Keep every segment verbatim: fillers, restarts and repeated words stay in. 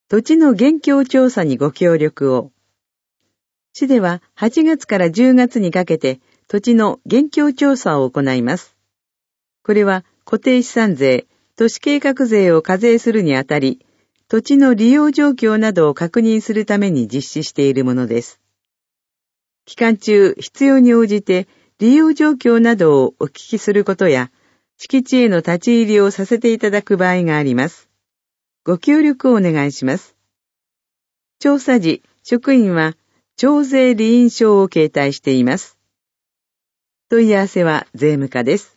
土地の現況調査にご協力を。市でははちがつからじゅうがつにかけて土地の現況調査を行います。これは固定資産税、都市計画税を課税するにあたり、土地の利用状況などを確認するために実施しているものです。期間中、必要に応じて利用状況などをお聞きすることや、敷地への立ち入りをさせていただく場合があります。ご協力をお願いします。調査時、職員は徴税履印証を携帯しています。問い合わせは税務課です。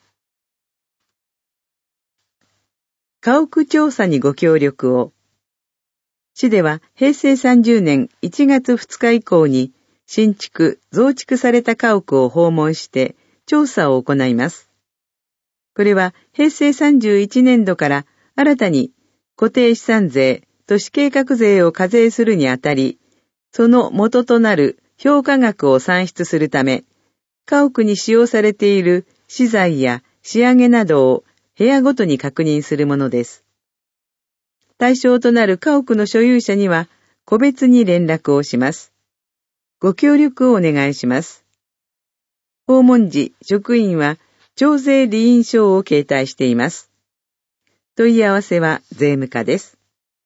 家屋調査にご協力を。市ではへいせいさんじゅうねんいちがつふつか以降に新築、増築された家屋を訪問して調査を行います。これはへいせいさんじゅういちねんどから新たに固定資産税、都市計画税を課税するにあたり、その元となる評価額を算出するため、家屋に使用されている資材や仕上げなどを部屋ごとに確認するものです。対象となる家屋の所有者には個別に連絡をします。ご協力をお願いします。訪問時、職員は徴税履印証を携帯しています。問い合わせは税務課です。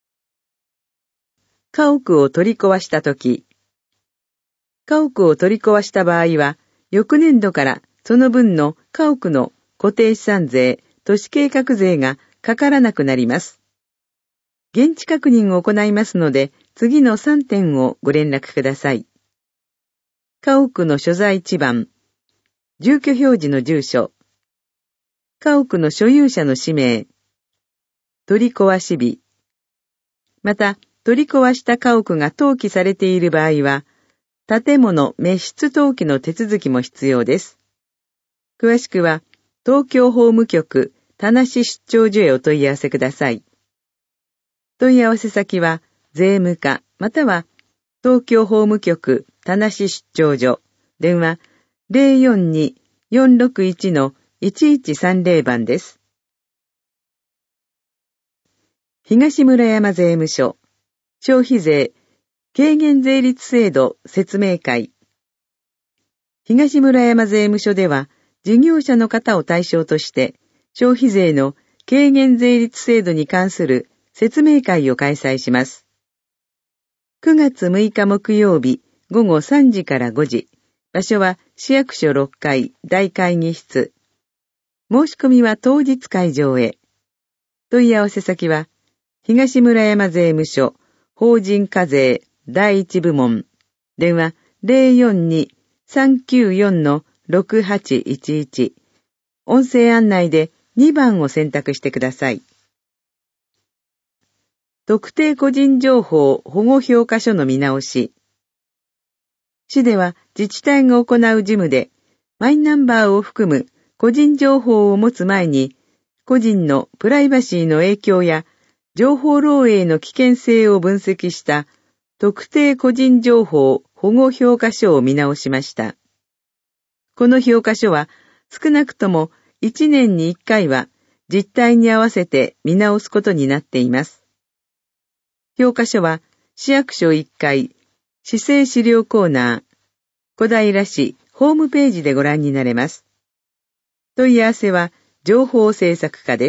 家屋を取り壊したとき、家屋を取り壊した場合は、翌年度からその分の家屋の固定資産税、都市計画税がかからなくなります。現地確認を行いますので、次のさんてんをご連絡ください。家屋の所在地番、住居表示の住所、家屋の所有者の氏名、取り壊し日、また、取り壊した家屋が登記されている場合は、建物滅失登記の手続きも必要です。詳しくは、東京法務局田無出張所へお問い合わせください。問い合わせ先は、税務課または東京法務局田無出張所、電話 ゼロよんに よんろくいち のいちいちさんぜろ 番です。東村山税務署消費税軽減税率制度説明会。東村山税務署では、事業者の方を対象として、消費税の軽減税率制度に関する説明会を開催します。くがつむいか木曜日ごごさんじからごじ、場所は市役所ろっかい大会議室。申し込みは当日会場へ。問い合わせ先は、東村山税務署法人課税第一部門、電話 ゼロよんに さんきゅうよん のろくはちいちいち、音声案内でにばんを選択してください。特定個人情報保護評価書の見直し。市では自治体が行う事務で、マイナンバーを含む個人情報を持つ前に、個人のプライバシーの影響や情報漏洩の危険性を分析した特定個人情報保護評価書を見直しました。この評価書は少なくともいちねんにいっかいは実態に合わせて見直すことになっています。評価書は市役所いっかい市政資料コーナー小平市ホームページでご覧になれます。問い合わせは情報制作課です。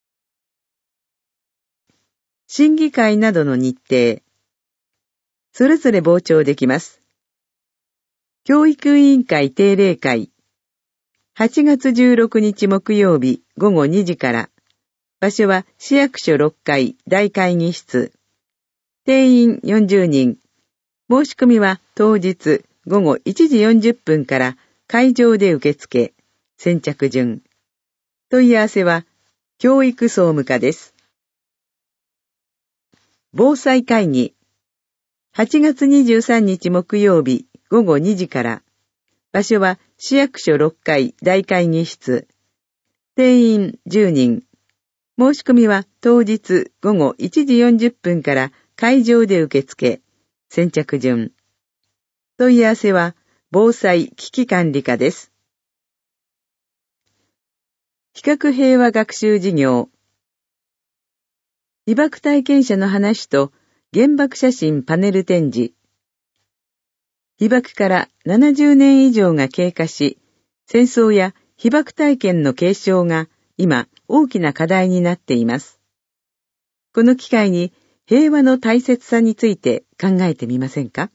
審議会などの日程。それぞれ傍聴できます。教育委員会定例会。はちがつじゅうろくにち木曜日ごごにじから。場所は市役所ろっかい大会議室。定員よんじゅうにん。申し込みは当日ごごいちじよんじゅっぷんから会場で受付。先着順。問い合わせは教育総務課です。防災会議。はちがつにじゅうさんにち木曜日ごごにじから。場所は市役所ろっかい大会議室。定員じゅうにん。申し込みは当日ごごいちじよんじゅっぷんから会場で受付。先着順。問い合わせは防災危機管理課です。比較平和学習事業。 被爆体験者の話と原爆写真パネル展示。被爆からななじゅうねん以上が経過し、戦争や被爆体験の継承が今大きな課題になっています。この機会に平和の大切さについて考えてみませんか？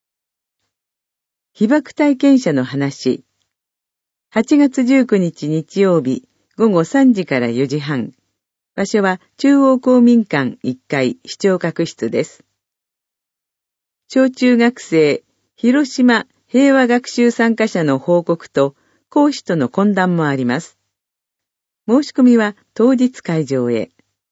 被爆体験者の話。はちがつじゅうくにち日曜日ごごさんじからよじはん。場所は中央公民館いっかい視聴覚室です。小中学生広島平和学習参加者の報告と講師との懇談もあります。申し込みは当日会場へ。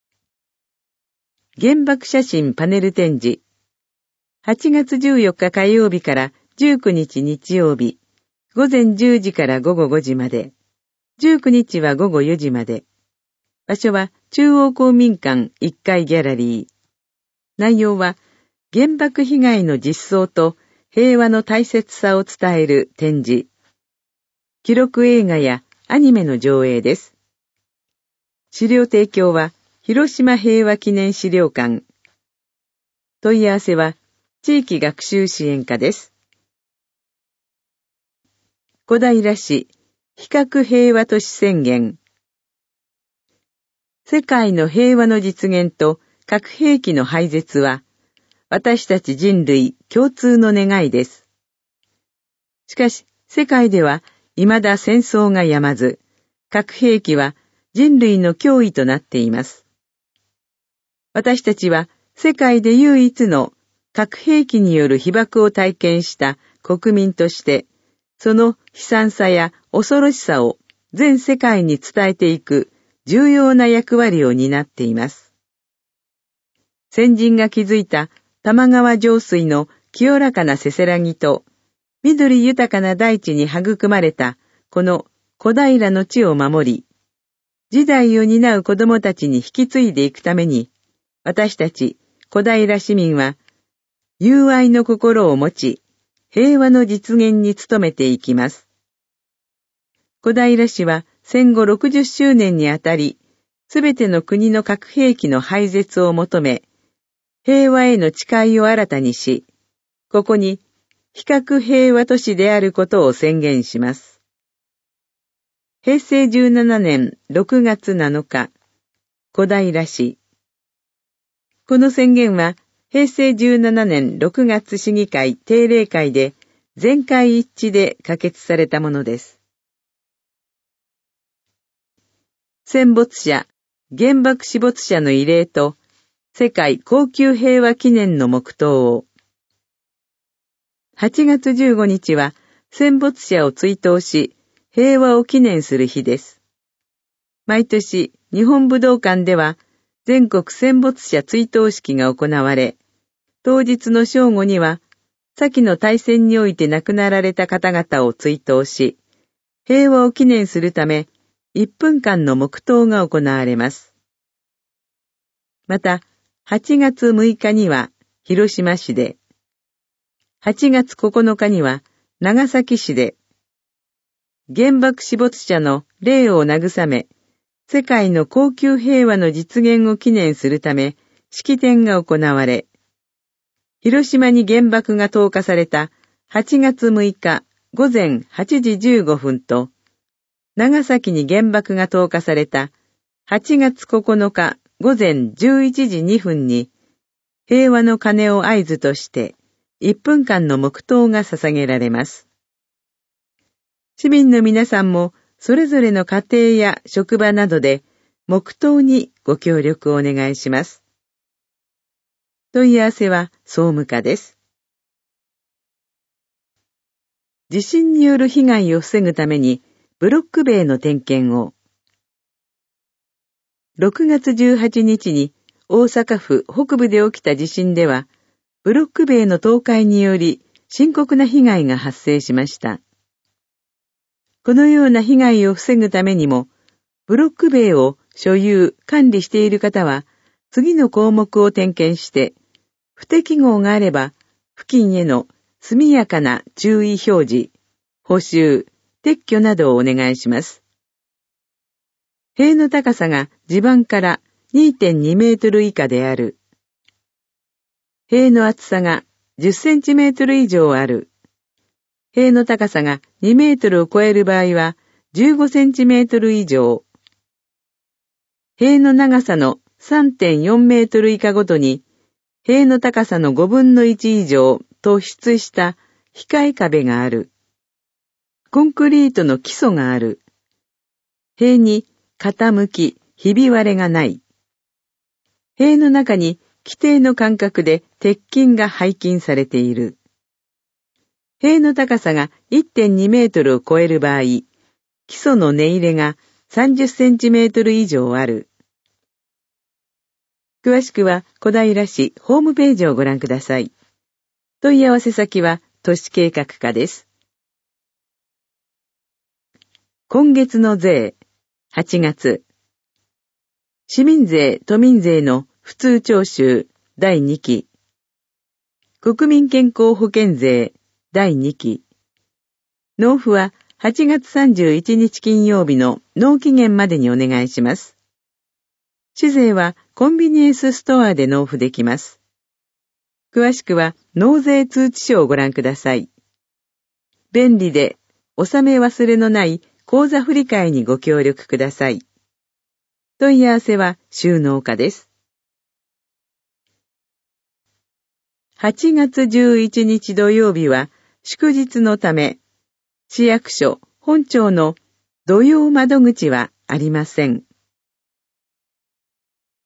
原爆写真パネル展示。はちがつじゅうよっか火曜日からじゅうくにち日曜日、ごぜんじゅうじからごごごじまで、じゅうくにちはごごよじまで。場所は中央公民館いっかいギャラリー。内容は原爆被害の実相と平和の大切さを伝える展示。記録映画やアニメの上映です。資料提供は広島平和記念資料館。問い合わせは地域学習支援課です。小平市非核平和都市宣言。世界の平和の実現と核兵器の廃絶は、私たち人類共通の願いです。しかし、世界では未だ戦争が止まず、核兵器は人類の脅威となっています。私たちは世界で唯一の核兵器による被爆を体験した国民として、その悲惨さや恐ろしさを全世界に伝えていく重要な役割を担っています。先人が築いた玉川上水の清らかなせせらぎと、緑豊かな大地に育まれたこの小平の地を守り、時代を担う子供たちに引き継いでいくために、私たち小平市民は、友愛の心を持ち、平和の実現に努めていきます。小平市は戦後ろくじゅっしゅうねんにあたり、すべての国の核兵器の廃絶を求め、平和への誓いを新たにし、ここに非核平和都市であることを宣言します。へいせいじゅうななねんろくがつなのか、小平市。この宣言は、へいせいじゅうななねんろくがつ市議会定例会で全会一致で可決されたものです。戦没者、原爆死没者の慰霊と世界恒久平和記念の黙祷を。はちがつじゅうごにちは戦没者を追悼し、平和を記念する日です。毎年、日本武道館では全国戦没者追悼式が行われ、当日の正午には、先の大戦において亡くなられた方々を追悼し、平和を記念するため、いっぷんかんの黙祷が行われます。また、はちがつむいかには広島市で、はちがつここのかには長崎市で、原爆死没者の霊を慰め、世界の恒久平和の実現を記念するため、式典が行われ、広島に原爆が投下されたはちがつむいかごぜんはちじじゅうごふんと、長崎に原爆が投下されたはちがつここのかごぜんじゅういちじにふんに、平和の鐘を合図としていっぷんかんの黙祷が捧げられます。市民の皆さんもそれぞれの家庭や職場などで黙祷にご協力をお願いします。問い合わせは総務課です。地震による被害を防ぐためにブロック塀の点検を。ろくがつじゅうはちにちに大阪府北部で起きた地震では、ブロック塀の倒壊により深刻な被害が発生しました。このような被害を防ぐためにも、ブロック塀を所有・管理している方は、次の項目を点検して、不適合があれば、付近への速やかな注意表示、補修、撤去などをお願いします。塀の高さが地盤からにてんにメートル以下である。塀の厚さがじゅっセンチメートル以上ある。塀の高さがにメートルを超える場合はじゅうごセンチメートル以上。塀の長さの さんてんよんメートル以下ごとに、塀の高さのごぶんのいち以上突出した控え壁がある。コンクリートの基礎がある。塀に傾き、ひび割れがない。塀の中に規定の間隔で鉄筋が配筋されている。塀の高さが いってんにメートルを超える場合、基礎の根入れがさんじゅっセンチメートル以上ある。詳しくは小平市ホームページをご覧ください。問い合わせ先は都市計画課です。今月の税、はちがつ。市民税・都民税の普通徴収だいにき。国民健康保険税だいにき。納付ははちがつさんじゅういちにち金曜日の納期限までにお願いします。市税はコンビニエンスストアで納付できます。詳しくは納税通知書をご覧ください。便利で納め忘れのない口座振替にご協力ください。問い合わせは収納課です。はちがつじゅういちにち土曜日は祝日のため、市役所本庁の土曜窓口はありません。